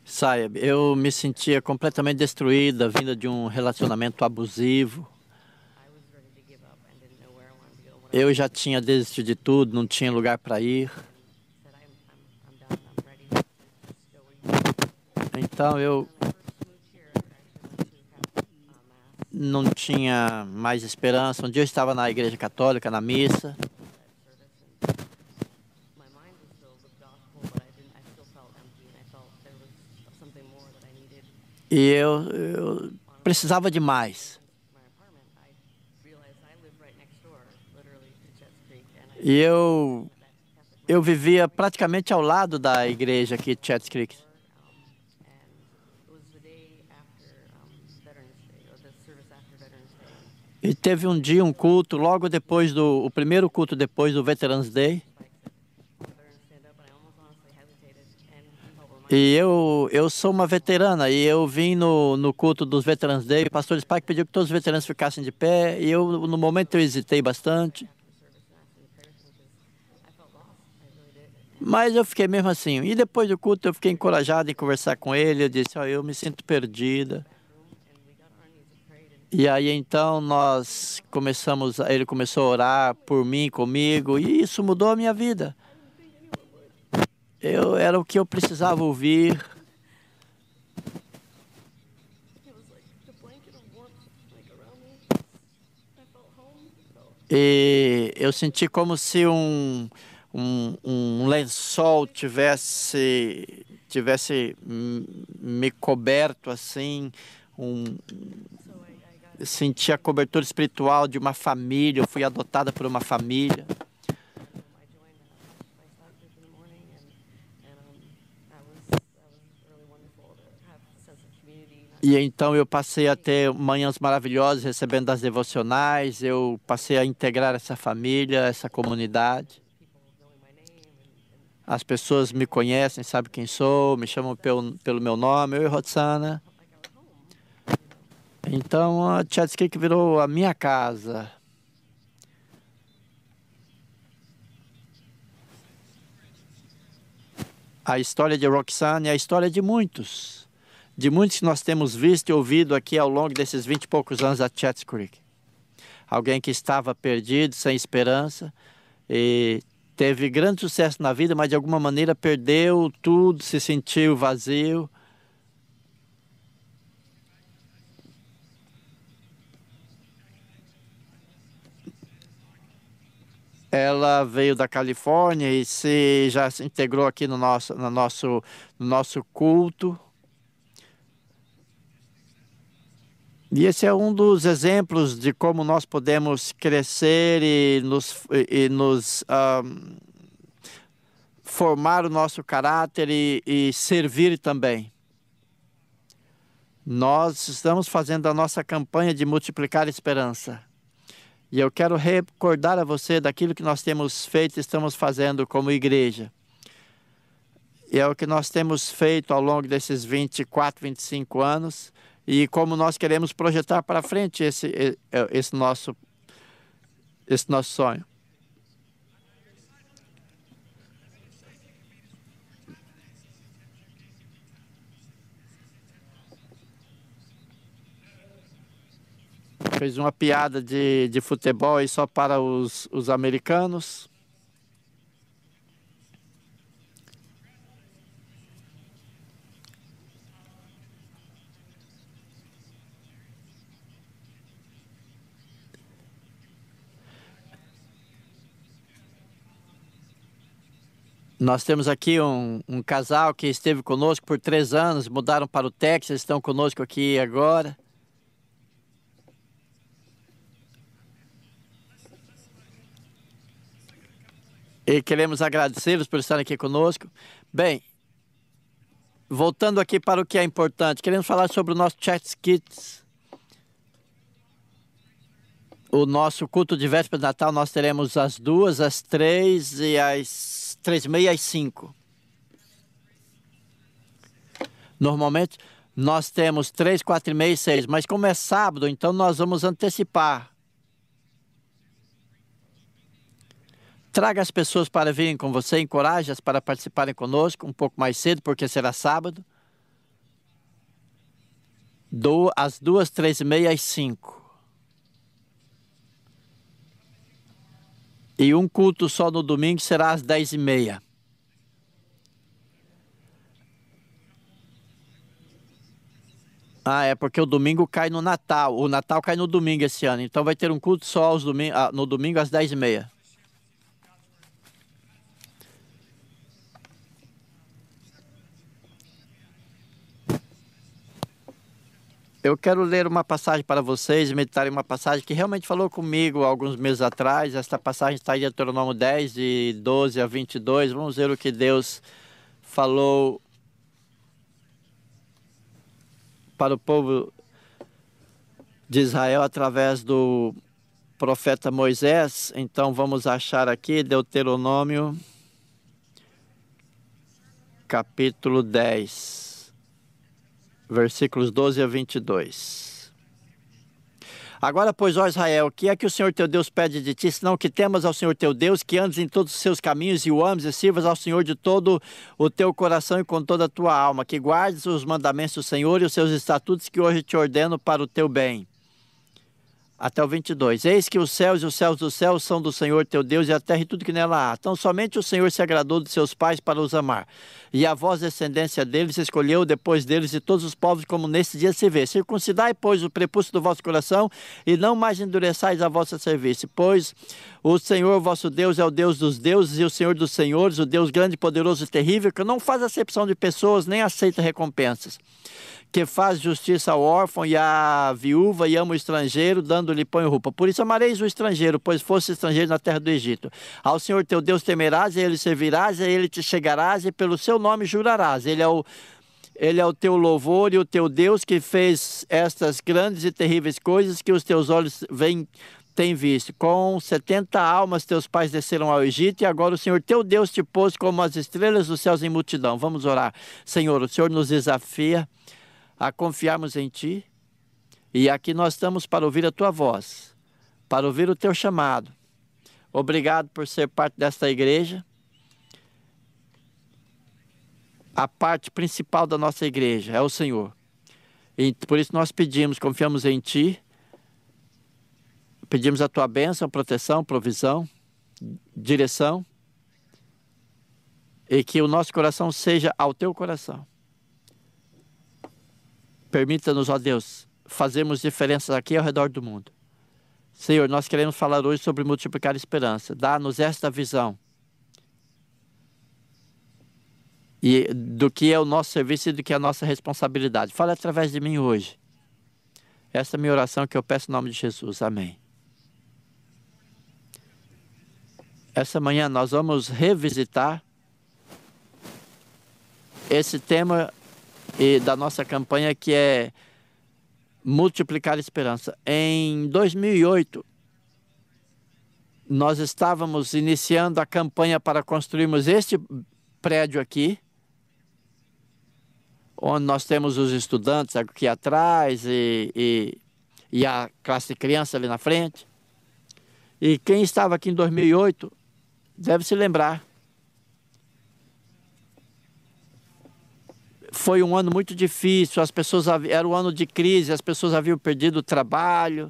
Sabe, eu me sentia completamente destruída, vinda de um relacionamento abusivo. Eu já tinha desistido de tudo, não tinha lugar para ir. Então eu não tinha mais esperança. Um dia eu estava na igreja católica, na missa, e eu precisava de mais. E eu vivia praticamente ao lado da igreja aqui de Chatts Creek. E teve um dia um culto, logo depois o primeiro culto depois do Veterans Day. E eu sou uma veterana e eu vim no culto dos Veterans Day. O pastor Spike pediu que todos os veteranos ficassem de pé e eu, no momento, eu hesitei bastante. Mas eu fiquei mesmo assim. E depois do culto eu fiquei encorajado em conversar com ele. Eu disse, eu me sinto perdida. E aí então ele começou a orar por mim, comigo, e isso mudou a minha vida. Era o que eu precisava ouvir. E eu senti como se um lençol tivesse me coberto assim, um, senti a cobertura espiritual de uma família. Eu fui adotada por uma família. E então eu passei a ter manhãs maravilhosas recebendo as devocionais, eu passei a integrar essa família, essa comunidade. As pessoas me conhecem, sabem quem sou, me chamam pelo meu nome, eu e Roxana. Então a Chatts Creek virou a minha casa. A história de Roxana é a história de muitos que nós temos visto e ouvido aqui ao longo desses 20 e poucos anos da Chatts Creek. Alguém que estava perdido, sem esperança, e teve grande sucesso na vida, mas de alguma maneira perdeu tudo, se sentiu vazio. Ela veio da Califórnia e já se integrou aqui no nosso culto. E esse é um dos exemplos de como nós podemos crescer e nos formar o nosso caráter e servir também. Nós estamos fazendo a nossa campanha de multiplicar esperança. E eu quero recordar a você daquilo que nós temos feito e estamos fazendo como igreja. E é o que nós temos feito ao longo desses 24, 25 anos. E como nós queremos projetar para frente esse nosso sonho. Fez uma piada de futebol aí só para os americanos. Nós temos aqui um casal que esteve conosco por 3 anos, mudaram para o Texas, estão conosco aqui agora. E queremos agradecê-los por estarem aqui conosco. Bem, voltando aqui para o que é importante, queremos falar sobre o nosso Chatts Kids. O nosso culto de véspera de Natal nós teremos às 2, às 3 e às 3h30 e às 5. Normalmente nós temos 3, 4h30 e 6, mas como é sábado, então nós vamos antecipar. Traga as pessoas para virem com você, encoraje-as para participarem conosco um pouco mais cedo, porque será sábado. Às 2, 3h30 às 5. E um culto só no domingo será às 10h30. É porque o domingo cai no Natal. O Natal cai no domingo esse ano. Então vai ter um culto só no domingo às 10h30. Eu quero ler uma passagem para vocês, meditar em uma passagem que realmente falou comigo alguns meses atrás. Esta passagem está em Deuteronômio 10, de 12 a 22. Vamos ver o que Deus falou para o povo de Israel através do profeta Moisés. Então vamos achar aqui Deuteronômio, capítulo 10, versículos 12 a 22. Agora, pois, ó Israel, o que é que o Senhor teu Deus pede de ti, senão que temas ao Senhor teu Deus, que andes em todos os seus caminhos e o ames e sirvas ao Senhor de todo o teu coração e com toda a tua alma, que guardes os mandamentos do Senhor e os seus estatutos que hoje te ordeno para o teu bem. Até o 22. Eis que os céus e os céus dos céus são do Senhor teu Deus e a terra e tudo que nela há. Então somente o Senhor se agradou de seus pais para os amar. E a vós, descendência deles, escolheu depois deles de todos os povos, como nesse dia se vê. Circuncidai, pois, o prepúcio do vosso coração e não mais endureçais a vossa serviço. Pois o Senhor vosso Deus é o Deus dos deuses e o Senhor dos senhores, o Deus grande, poderoso e terrível, que não faz acepção de pessoas nem aceita recompensas, que faz justiça ao órfão e à viúva e ama o estrangeiro, dando-lhe pão e roupa. Por isso amareis o estrangeiro, pois fosse estrangeiro na terra do Egito. Ao Senhor teu Deus temerás, e a ele servirás, e a ele te chegarás, e pelo seu nome jurarás. Ele é o teu louvor e o teu Deus, que fez estas grandes e terríveis coisas que os teus olhos têm visto. Com 70 almas teus pais desceram ao Egito, e agora o Senhor teu Deus te pôs como as estrelas dos céus em multidão. Vamos orar. Senhor, o Senhor nos desafia a confiarmos em Ti, e aqui nós estamos para ouvir a Tua voz, para ouvir o Teu chamado. Obrigado por ser parte desta igreja, a parte principal da nossa igreja é o Senhor, e por isso nós pedimos, confiamos em Ti, pedimos a Tua bênção, proteção, provisão, direção, e que o nosso coração seja ao Teu coração. Permita-nos, ó Deus, fazermos diferenças aqui ao redor do mundo. Senhor, nós queremos falar hoje sobre multiplicar esperança. Dá-nos esta visão e do que é o nosso serviço e do que é a nossa responsabilidade. Fale através de mim hoje. Essa é a minha oração que eu peço em nome de Jesus. Amém. Essa manhã nós vamos revisitar esse tema e da nossa campanha, que é multiplicar esperança. Em 2008, nós estávamos iniciando a campanha para construirmos este prédio aqui, onde nós temos os estudantes aqui atrás e a classe de criança ali na frente. E quem estava aqui em 2008 deve se lembrar. Foi um ano muito difícil, era um ano de crise, as pessoas haviam perdido o trabalho.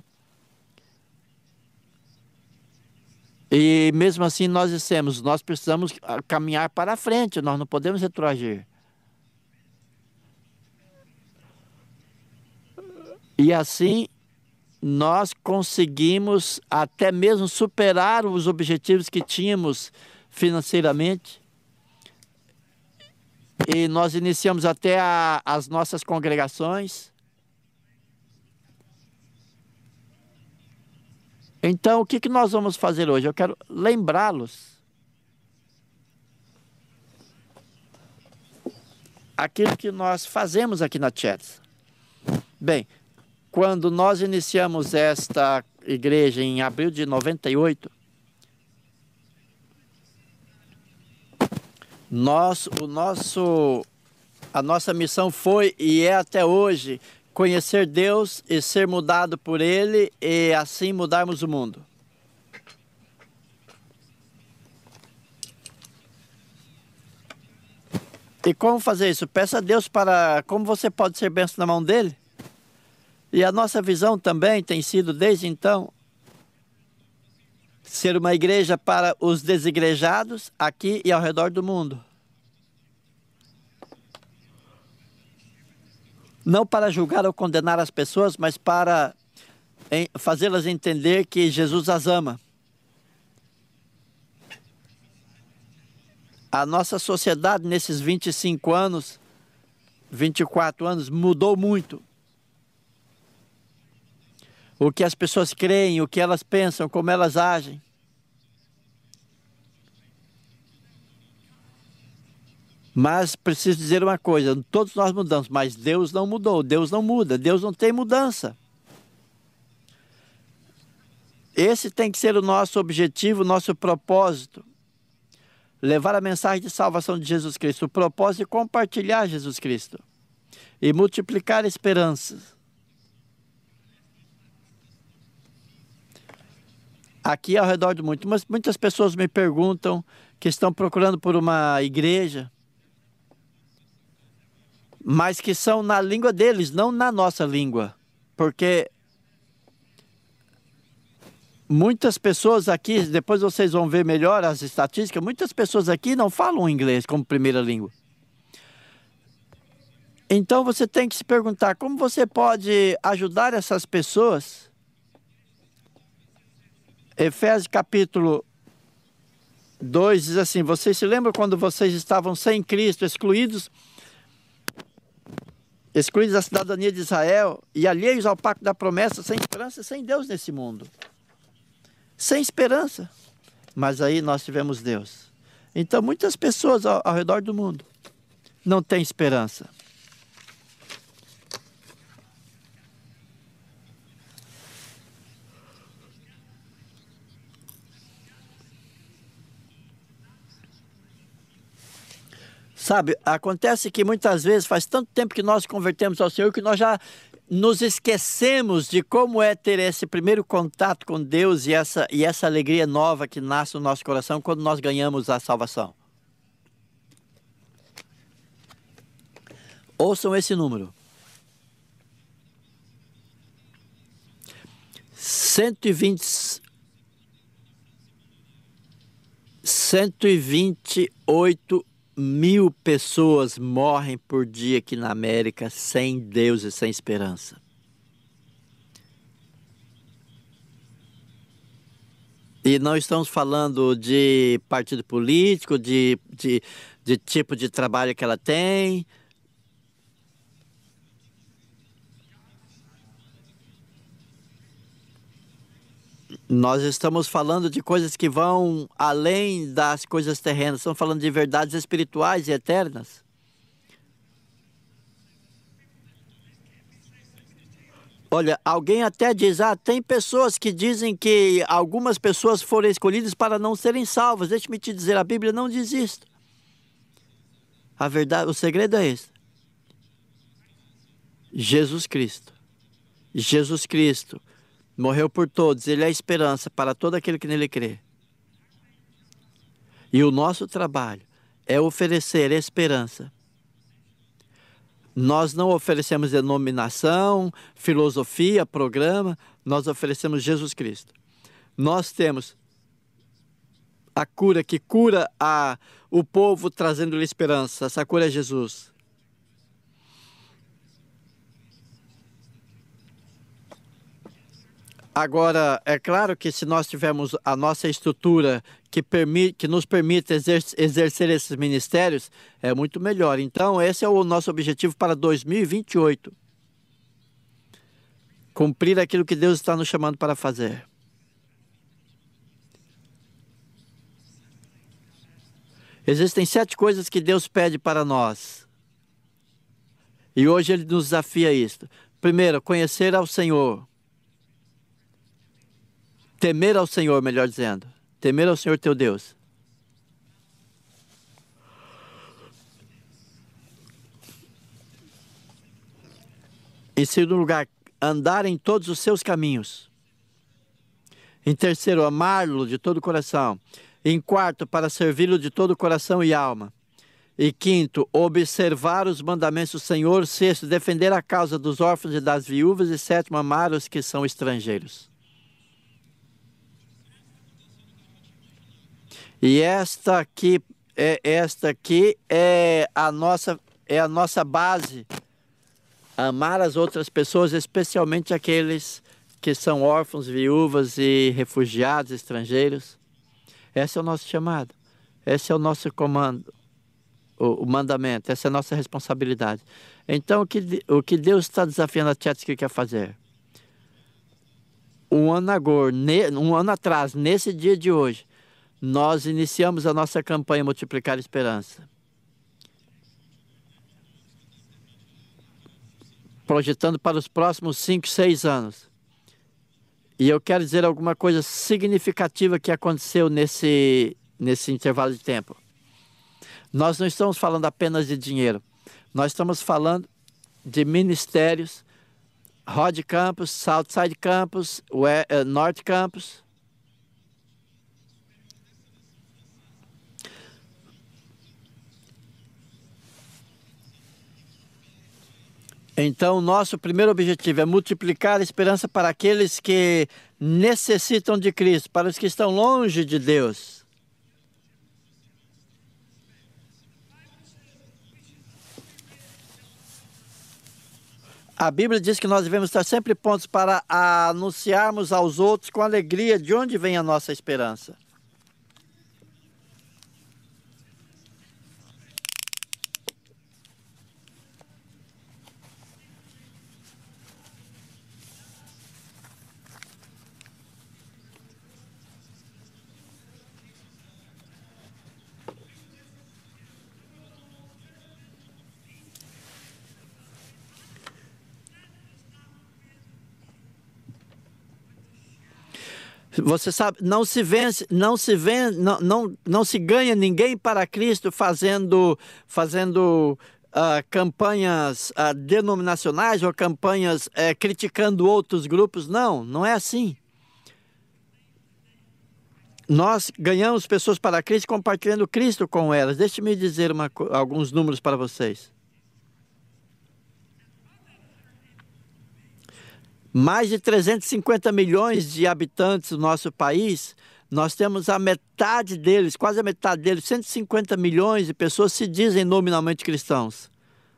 E mesmo assim nós dissemos, nós precisamos caminhar para frente, nós não podemos retroagir. E assim nós conseguimos até mesmo superar os objetivos que tínhamos financeiramente. E nós iniciamos até as nossas congregações. Então, o que nós vamos fazer hoje? Eu quero lembrá-los aquilo que nós fazemos aqui na Chats. Bem, quando nós iniciamos esta igreja em abril de 98, a nossa missão foi e é até hoje conhecer Deus e ser mudado por Ele e assim mudarmos o mundo. E como fazer isso? Peça a Deus como você pode ser bênção na mão dEle. E a nossa visão também tem sido, desde então, ser uma igreja para os desigrejados aqui e ao redor do mundo. Não para julgar ou condenar as pessoas, mas para fazê-las entender que Jesus as ama. A nossa sociedade nesses 25 anos, 24 anos, mudou muito. O que as pessoas creem, o que elas pensam, como elas agem. Mas preciso dizer uma coisa, todos nós mudamos, mas Deus não mudou, Deus não muda, Deus não tem mudança. Esse tem que ser o nosso objetivo, o nosso propósito. Levar a mensagem de salvação de Jesus Cristo, o propósito de compartilhar Jesus Cristo e multiplicar esperanças. Aqui ao redor do mundo, muitas pessoas me perguntam que estão procurando por uma igreja, mas que são na língua deles, não na nossa língua. Porque muitas pessoas aqui, depois vocês vão ver melhor as estatísticas, muitas pessoas aqui não falam inglês como primeira língua. Então você tem que se perguntar, como você pode ajudar essas pessoas? Efésios capítulo 2 diz assim, vocês se lembram quando vocês estavam sem Cristo, excluídos da cidadania de Israel e alheios ao pacto da promessa, sem esperança, sem Deus nesse mundo. Sem esperança. Mas aí nós tivemos Deus. Então muitas pessoas ao redor do mundo não têm esperança. Sabe, acontece que muitas vezes faz tanto tempo que nós convertemos ao Senhor que nós já nos esquecemos de como é ter esse primeiro contato com Deus e essa alegria nova que nasce no nosso coração quando nós ganhamos a salvação. Ouçam esse número. 128 mil pessoas morrem por dia aqui na América sem Deus e sem esperança. E não estamos falando de partido político, de tipo de trabalho que ela tem. Nós estamos falando de coisas que vão além das coisas terrenas. Estamos falando de verdades espirituais e eternas. Olha, alguém até diz, tem pessoas que dizem que algumas pessoas foram escolhidas para não serem salvas. Deixe-me te dizer, a Bíblia não diz isso. A verdade, o segredo é esse. Jesus Cristo. Jesus Cristo morreu por todos, Ele é a esperança para todo aquele que nele crê. E o nosso trabalho é oferecer esperança. Nós não oferecemos denominação, filosofia, programa, nós oferecemos Jesus Cristo. Nós temos a cura que cura o povo trazendo-lhe esperança, essa cura é Jesus. Agora, é claro que se nós tivermos a nossa estrutura que nos permite exercer esses ministérios, é muito melhor. Então, esse é o nosso objetivo para 2028. Cumprir aquilo que Deus está nos chamando para fazer. Existem 7 coisas que Deus pede para nós. E hoje Ele nos desafia a isto. Primeiro, conhecer ao Senhor. Temer ao Senhor, melhor dizendo. Temer ao Senhor teu Deus. Em segundo lugar, andar em todos os seus caminhos. Em terceiro, amá-lo de todo o coração. Em quarto, para servi-lo de todo o coração e alma. E quinto, observar os mandamentos do Senhor. Sexto, defender a causa dos órfãos e das viúvas. E sétimo, amar os que são estrangeiros. E esta aqui é a nossa base. Amar as outras pessoas, especialmente aqueles que são órfãos, viúvas e refugiados, estrangeiros. Esse é o nosso chamado. Esse é o nosso comando, o mandamento. Essa é a nossa responsabilidade. Então, o que Deus está desafiando a Chetski a fazer? Um ano atrás, nesse dia de hoje, nós iniciamos a nossa campanha Multiplicar Esperança. Projetando para os próximos 5, 6 anos. E eu quero dizer alguma coisa significativa que aconteceu nesse intervalo de tempo. Nós não estamos falando apenas de dinheiro. Nós estamos falando de ministérios, Rod Campus, Southside Campus, North Campus. Então, nosso primeiro objetivo é multiplicar a esperança para aqueles que necessitam de Cristo, para os que estão longe de Deus. A Bíblia diz que nós devemos estar sempre prontos para anunciarmos aos outros com alegria de onde vem a nossa esperança. Você sabe, não se ganha ninguém para Cristo fazendo campanhas denominacionais ou campanhas criticando outros grupos. Não é assim. Nós ganhamos pessoas para Cristo compartilhando Cristo com elas. Deixe-me dizer alguns números para vocês. Mais de 350 milhões de habitantes do nosso país, nós temos a metade deles, quase a metade deles, 150 milhões de pessoas se dizem nominalmente cristãos.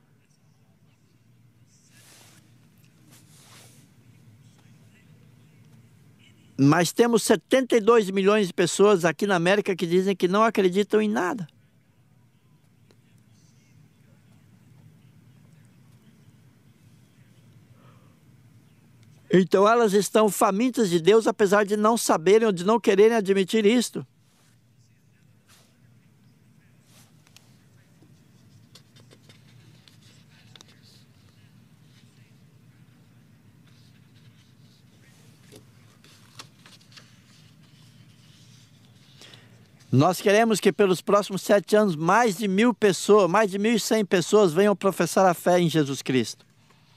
Mas temos 72 milhões de pessoas aqui na América que dizem que não acreditam em nada. Então elas estão famintas de Deus, apesar de não saberem ou de não quererem admitir isto. Nós queremos que pelos próximos 7 anos mais de 1.000 pessoas, mais de 1.100 pessoas venham professar a fé em Jesus Cristo.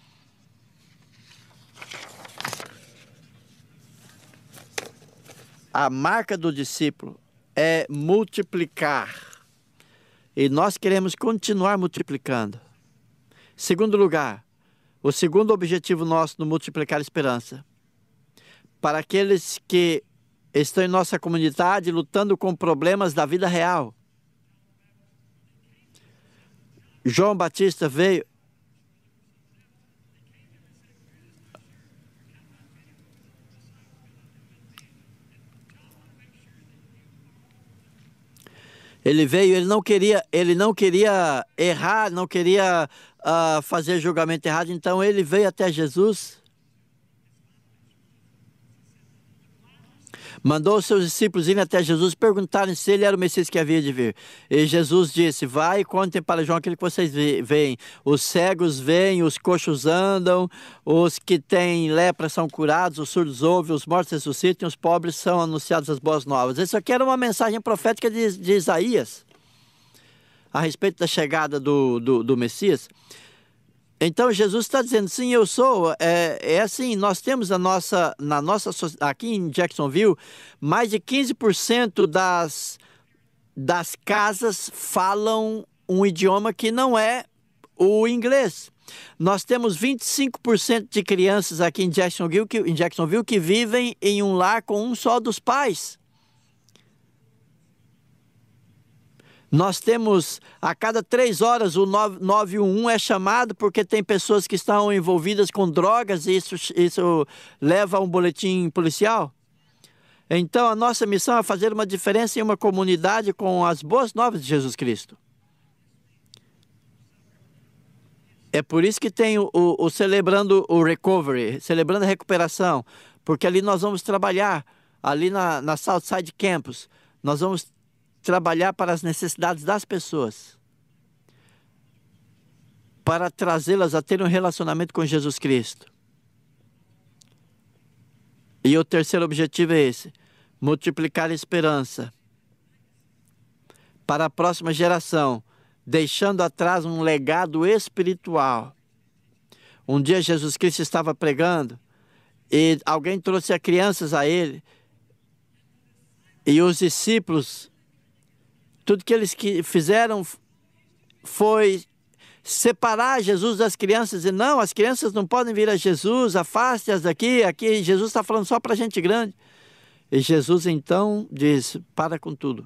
A marca do discípulo é multiplicar. E nós queremos continuar multiplicando. Segundo lugar, o segundo objetivo nosso no Multiplicar Esperança. Para aqueles que estão em nossa comunidade lutando com problemas da vida real. João Batista veio. Ele veio, ele não queria errar, não queria fazer julgamento errado, então ele veio até Jesus. Mandou os seus discípulos irem até Jesus, perguntarem se ele era o Messias que havia de vir. E Jesus disse, vai e contem para João aquilo que vocês veem. Os cegos veem, os coxos andam, os que têm lepra são curados, os surdos ouvem, os mortos ressuscitam, os pobres são anunciados as boas novas. Isso aqui era uma mensagem profética de Isaías, a respeito da chegada do Messias. Então Jesus está dizendo, sim, eu sou. É assim, nós temos aqui em Jacksonville, mais de 15% das casas falam um idioma que não é o inglês. Nós temos 25% de crianças aqui em Jacksonville que vivem em um lar com um só dos pais. Nós temos, a cada 3 horas, o 911 é chamado porque tem pessoas que estão envolvidas com drogas e isso leva a um boletim policial. Então, a nossa missão é fazer uma diferença em uma comunidade com as boas novas de Jesus Cristo. É por isso que tem o Celebrando o Recovery, Celebrando a Recuperação, porque ali nós vamos trabalhar, ali na Southside Campus, nós vamos trabalhar para as necessidades das pessoas, para trazê-las a ter um relacionamento com Jesus Cristo. E o terceiro objetivo é esse: multiplicar a esperança para a próxima geração, deixando atrás um legado espiritual. Um dia Jesus Cristo estava pregando e alguém trouxe as crianças a ele, e os discípulos, tudo que eles fizeram foi separar Jesus das crianças. E não, as crianças não podem vir a Jesus, afaste-as daqui. Aqui Jesus está falando só para gente grande. E Jesus então diz: para com tudo.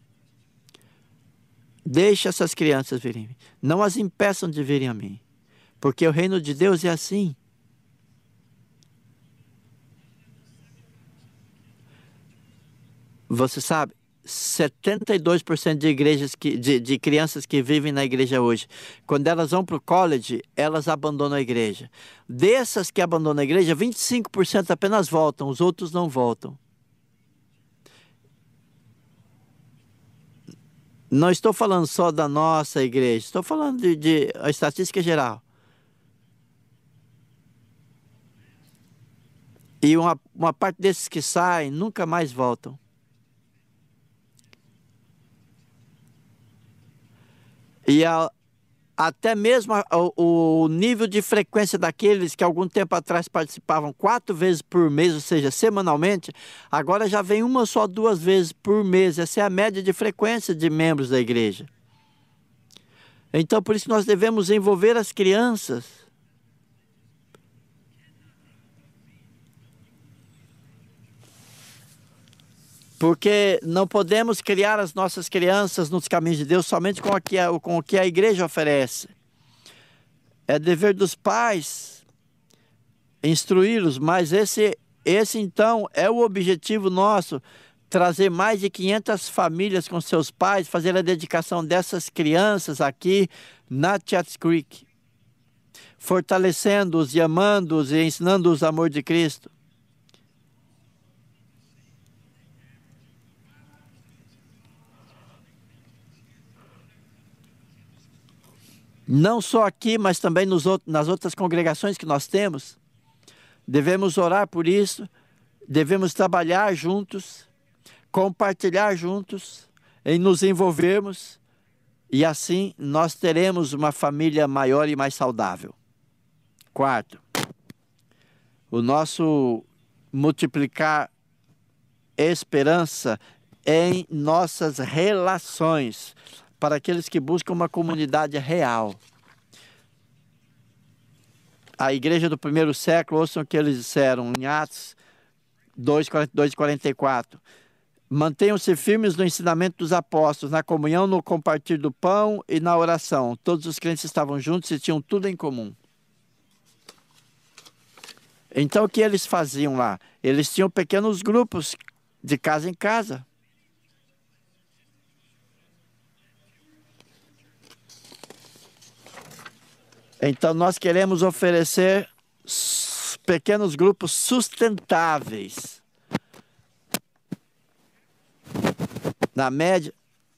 Deixe essas crianças virem. Não as impeçam de virem a mim. Porque o reino de Deus é assim. Você sabe, 72% de igrejas de crianças que vivem na igreja hoje, quando elas vão para o college, elas abandonam a igreja. Dessas que abandonam a igreja, 25% apenas voltam, os outros não voltam. Não estou falando só da nossa igreja, estou falando de a estatística geral. E uma parte desses que saem nunca mais voltam. E até mesmo o nível de frequência daqueles que algum tempo atrás participavam 4 vezes por mês, ou seja, semanalmente, agora já vem 1 só 2 vezes por mês. Essa é a média de frequência de membros da igreja. Então, por isso nós devemos envolver as crianças. Porque não podemos criar as nossas crianças nos caminhos de Deus somente com o que a igreja oferece. É dever dos pais instruí-los, mas esse então é o objetivo nosso: trazer mais de 500 famílias com seus pais, fazer a dedicação dessas crianças aqui na Chats Creek, fortalecendo-os e amando-os e ensinando-os o amor de Cristo. Não só aqui, mas também nas outras congregações que nós temos. Devemos orar por isso, devemos trabalhar juntos, compartilhar juntos, em nos envolvermos, e assim nós teremos uma família maior e mais saudável. Quarto, o nosso multiplicar esperança em nossas relações, para aqueles que buscam uma comunidade real. A igreja do primeiro século, ouçam o que eles disseram em Atos 2, 42 e 44. Mantenham-se firmes no ensinamento dos apóstolos, na comunhão, no compartilhar do pão e na oração. Todos os crentes estavam juntos e tinham tudo em comum. Então, o que eles faziam lá? Eles tinham pequenos grupos de casa em casa. Então, nós queremos oferecer pequenos grupos sustentáveis. Na média,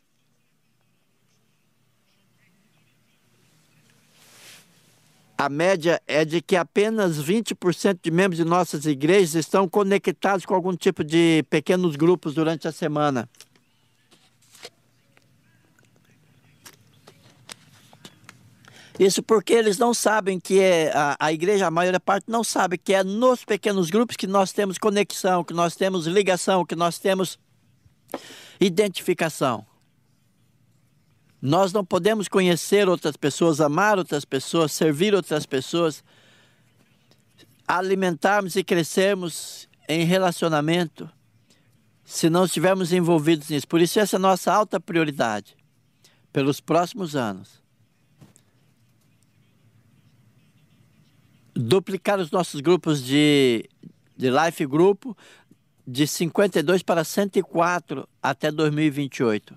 a média é de que apenas 20% de membros de nossas igrejas estão conectados com algum tipo de pequenos grupos durante a semana. Isso porque eles não sabem que a igreja, a maior parte não sabe que é nos pequenos grupos que nós temos conexão, que nós temos ligação, que nós temos identificação. Nós não podemos conhecer outras pessoas, amar outras pessoas, servir outras pessoas, alimentarmos e crescermos em relacionamento se não estivermos envolvidos nisso. Por isso essa é a nossa alta prioridade pelos próximos anos. Duplicar os nossos grupos de Life Grupo de 52 para 104 até 2028.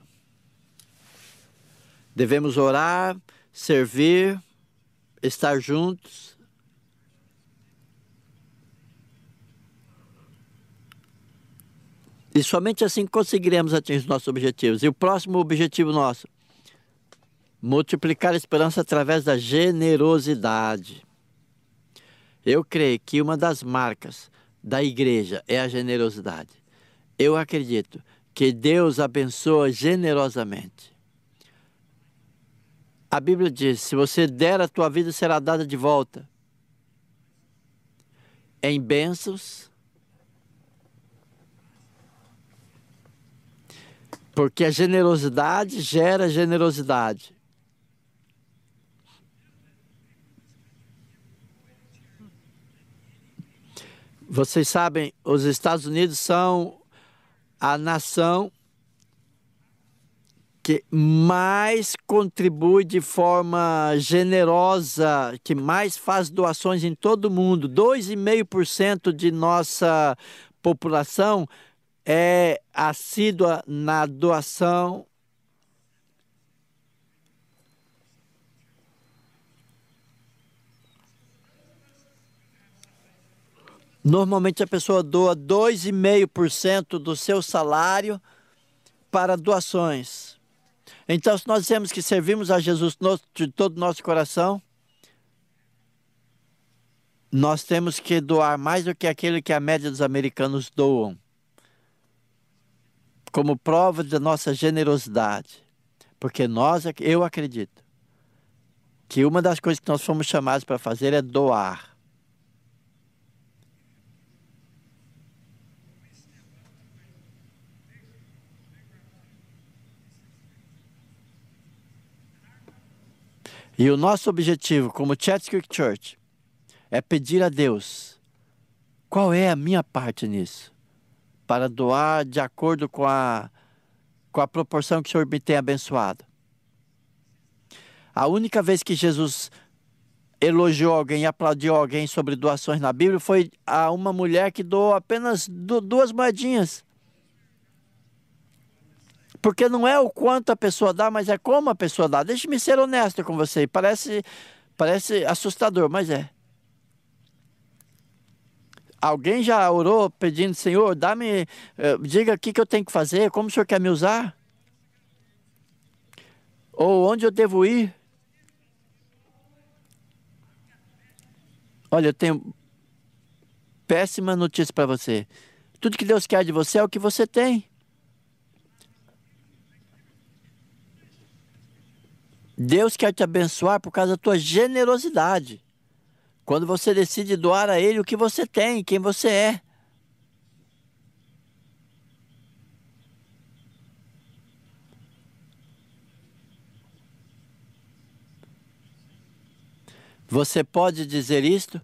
Devemos orar, servir, estar juntos. E somente assim conseguiremos atingir os nossos objetivos. E o próximo objetivo nosso: multiplicar a esperança através da generosidade. Eu creio que uma das marcas da igreja é a generosidade. Eu acredito que Deus abençoa generosamente. A Bíblia diz: se você der, a tua vida será dada de volta em bênçãos, porque a generosidade gera generosidade. Vocês sabem, os Estados Unidos são a nação que mais contribui de forma generosa, que mais faz doações em todo o mundo. 2,5% de nossa população é assídua na doação. Normalmente a pessoa doa 2,5% do seu salário para doações. Então, se nós dizemos que servimos a Jesus de todo o nosso coração, nós temos que doar mais do que aquele que a média dos americanos doam, como prova da nossa generosidade. Porque eu acredito que uma das coisas que nós fomos chamados para fazer é doar. E o nosso objetivo como Chatz Creek Church é pedir a Deus qual é a minha parte nisso, para doar de acordo com a proporção que o Senhor me tem abençoado. A única vez que Jesus elogiou alguém e aplaudiu alguém sobre doações na Bíblia foi a uma mulher que doou apenas 2 moedinhas. Porque não é o quanto a pessoa dá, mas é como a pessoa dá. Deixe-me ser honesto com você. Parece assustador, mas é. Alguém já orou pedindo: Senhor, diga o que eu tenho que fazer, como o Senhor quer me usar? Ou onde eu devo ir? Olha, eu tenho péssima notícia para você. Tudo que Deus quer de você é o que você tem. Deus quer te abençoar por causa da tua generosidade. Quando você decide doar a Ele o que você tem, quem você é. Você pode dizer isto?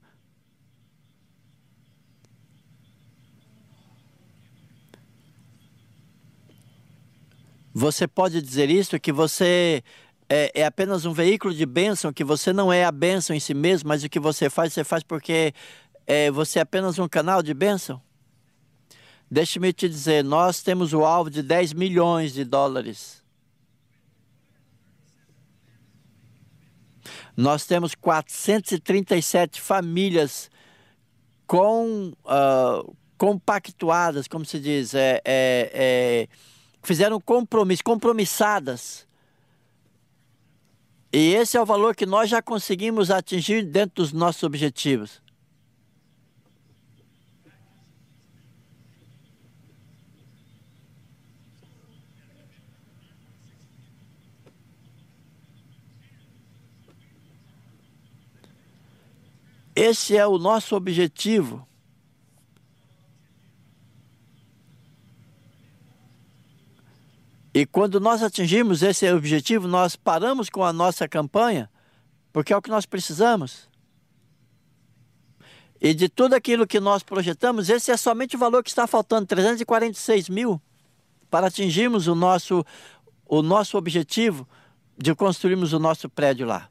Você pode dizer isto, que você é apenas um veículo de bênção, que você não é a bênção em si mesmo, mas o que você faz porque você é apenas um canal de bênção? Deixe-me te dizer, nós temos o alvo de 10 milhões de dólares. Nós temos 437 famílias compactuadas, como se diz, fizeram compromissadas. E esse é o valor que nós já conseguimos atingir dentro dos nossos objetivos. Esse é o nosso objetivo. E quando nós atingimos esse objetivo, nós paramos com a nossa campanha, porque é o que nós precisamos. E de tudo aquilo que nós projetamos, esse é somente o valor que está faltando, 346 mil, para atingirmos o nosso objetivo de construirmos o nosso prédio lá.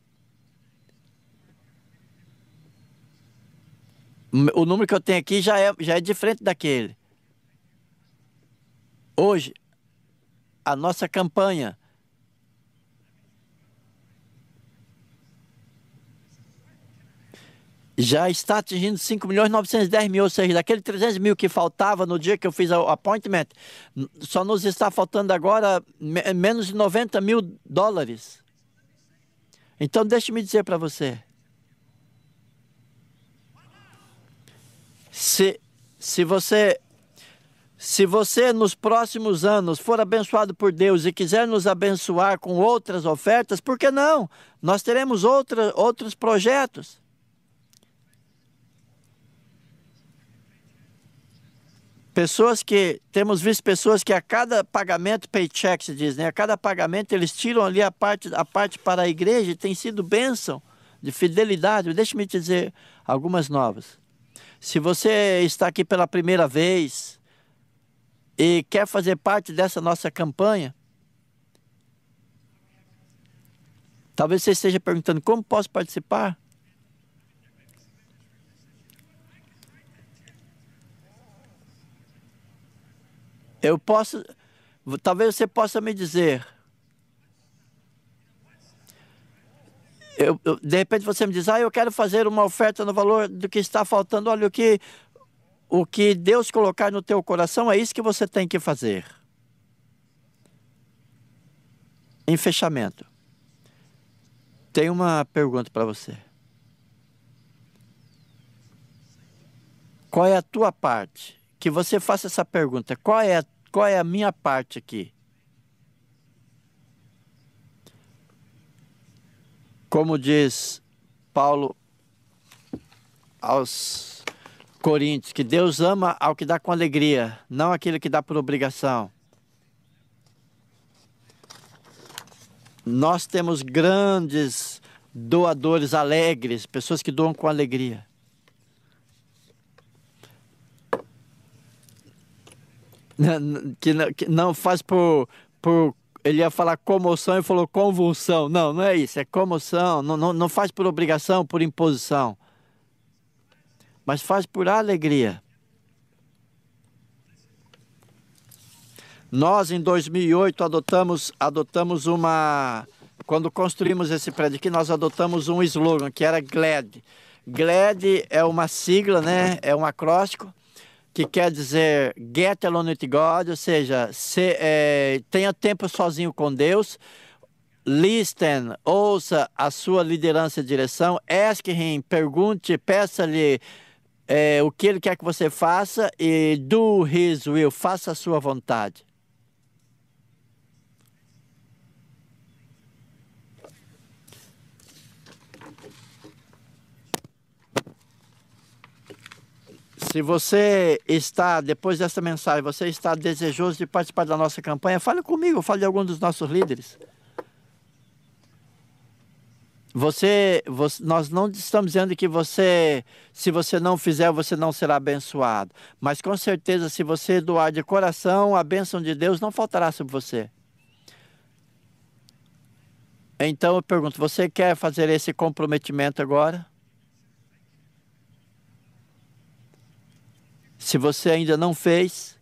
O número que eu tenho aqui já é diferente daquele. Hoje, a nossa campanha já está atingindo 5.910.000, ou seja, daquele 300 mil que faltava no dia que eu fiz o appointment, só nos está faltando agora menos de 90 mil dólares. Então, deixe-me dizer para você. Se você nos próximos anos for abençoado por Deus e quiser nos abençoar com outras ofertas, por que não? Nós teremos outros projetos. Temos visto pessoas que a cada pagamento, paycheck se diz, né? A cada pagamento eles tiram ali a parte para a igreja e tem sido bênção de fidelidade. Deixe-me te dizer algumas novas. Se você está aqui pela primeira vez e quer fazer parte dessa nossa campanha, talvez você esteja perguntando, como posso participar? Talvez você possa me dizer. De repente você me diz, eu quero fazer uma oferta no valor do que está faltando. Olha, o que Deus colocar no teu coração é isso que você tem que fazer. Em fechamento, tem uma pergunta para você. Qual é a tua parte? Que você faça essa pergunta. Qual é a minha parte aqui? Como diz Paulo aos Coríntios, que Deus ama ao que dá com alegria, não aquele que dá por obrigação. Nós temos grandes doadores alegres, pessoas que doam com alegria. Que não faz por ele ia falar comoção e falou convulsão. Não é isso, é comoção. Não faz por obrigação, por imposição. Mas faz por alegria. Nós, em 2008, adotamos uma... Quando construímos esse prédio aqui, nós adotamos um slogan, que era GLAD. GLAD é uma sigla, né? É um acróstico, que quer dizer Get Alone with God, ou seja, tenha tempo sozinho com Deus, listen, ouça a sua liderança e direção, ask him, pergunte, peça-lhe o que ele quer que você faça e do his will, faça a sua vontade. Se você está, depois dessa mensagem, você está desejoso de participar da nossa campanha, fale comigo, fale de algum dos nossos líderes. Nós não estamos dizendo que se você não fizer, você não será abençoado. Mas com certeza, se você doar de coração, a bênção de Deus não faltará sobre você. Então eu pergunto, você quer fazer esse comprometimento agora? Se você ainda não fez,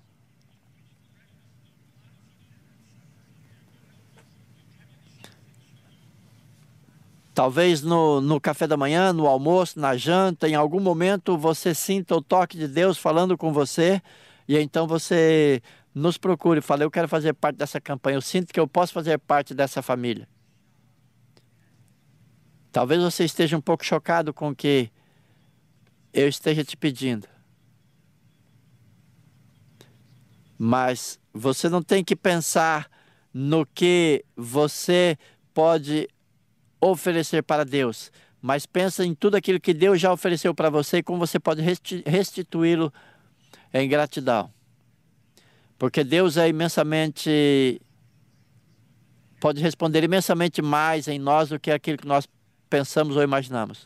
talvez no café da manhã, no almoço, na janta, em algum momento você sinta o toque de Deus falando com você, e então você nos procure e fala, eu quero fazer parte dessa campanha, eu sinto que eu posso fazer parte dessa família. Talvez você esteja um pouco chocado com o que eu esteja te pedindo. Mas você não tem que pensar no que você pode oferecer para Deus, mas pensa em tudo aquilo que Deus já ofereceu para você e como você pode restituí-lo em gratidão. Porque Deus é imensamente, pode responder imensamente mais em nós do que aquilo que nós pensamos ou imaginamos.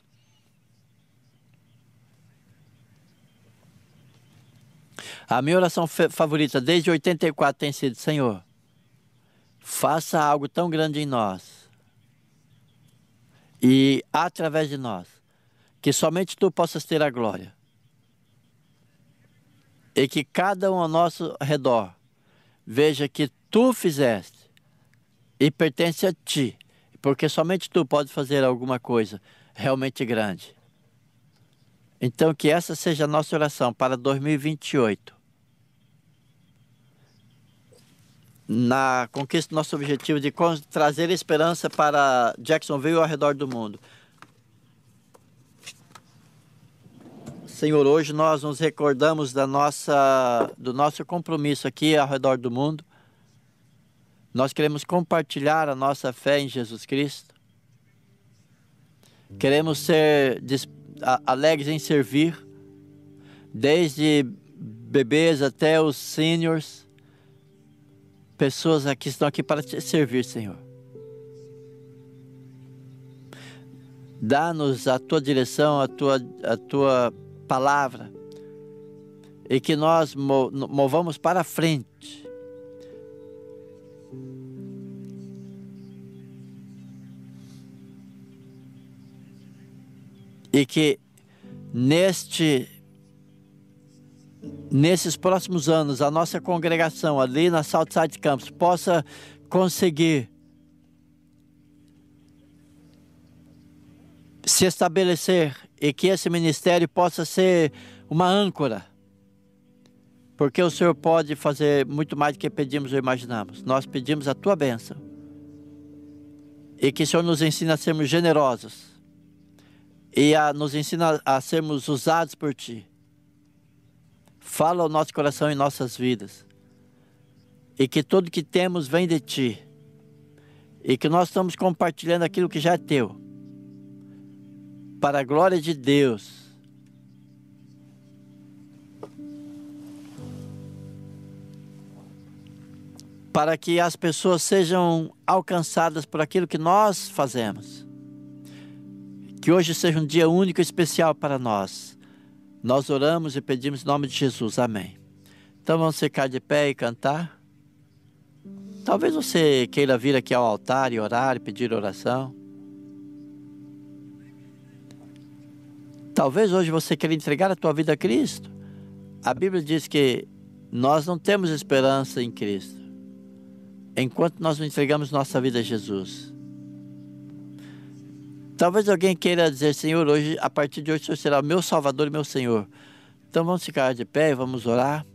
A minha oração favorita desde 84 tem sido: Senhor, faça algo tão grande em nós e através de nós, que somente Tu possas ter a glória. E que cada um ao nosso redor veja que Tu fizeste e pertence a Ti, porque somente Tu podes fazer alguma coisa realmente grande. Então que essa seja a nossa oração para 2028. Na conquista do nosso objetivo de trazer esperança para Jacksonville e ao redor do mundo. Senhor, hoje nós nos recordamos do nosso compromisso aqui ao redor do mundo. Nós queremos compartilhar a nossa fé em Jesus Cristo. Queremos ser alegres em servir, desde bebês até os seniors. Pessoas que estão aqui para te servir, Senhor. Dá-nos a Tua direção, a tua palavra, e que nós movamos para frente. E que nesses próximos anos, a nossa congregação ali na Southside Campus possa conseguir se estabelecer e que esse ministério possa ser uma âncora, porque o Senhor pode fazer muito mais do que pedimos ou imaginamos. Nós pedimos a Tua bênção e que o Senhor nos ensine a sermos generosos e nos ensina a sermos usados por Ti. Fala ao nosso coração e nossas vidas. E que tudo que temos vem de Ti. E que nós estamos compartilhando aquilo que já é Teu. Para a glória de Deus. Para que as pessoas sejam alcançadas por aquilo que nós fazemos. Que hoje seja um dia único e especial para nós. Nós oramos e pedimos em nome de Jesus. Amém. Então vamos ficar de pé e cantar. Talvez você queira vir aqui ao altar e orar e pedir oração. Talvez hoje você queira entregar a tua vida a Cristo. A Bíblia diz que nós não temos esperança em Cristo enquanto nós não entregamos nossa vida a Jesus. Talvez alguém queira dizer: Senhor, hoje, a partir de hoje, o Senhor será o meu Salvador e meu Senhor. Então vamos ficar de pé e vamos orar.